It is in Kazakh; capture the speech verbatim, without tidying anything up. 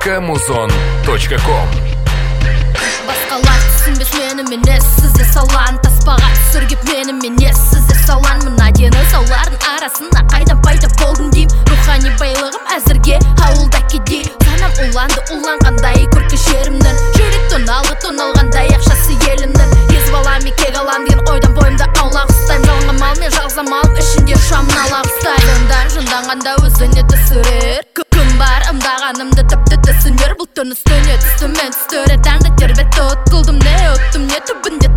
точка музон точка ком. Басқалар түсінбес менің емес, сізде салан таспаға түсіргеп менің емес, сізде салан мына дені саулардың арасында қайдан пайда болдым дейм. Рухани байлығым әзірге ауылда кедей, санам уланды уланғандай көркі жерімнің, жүрек тоналды тоналғандай ақшасы елімнің. Ез балам кек алам деген ойдан бойымда аулақ ұстайм, жалған мал мен жалғыз амалым ішінде шамын алақ ұстайм. Жындан жынданғанда өзіне түсірер, кім бар ымдағанымды тіпті түсінер. Бұл түн үстіне түсті мен түстіре таңды тербетті от қылдым, не ұттым не түбінде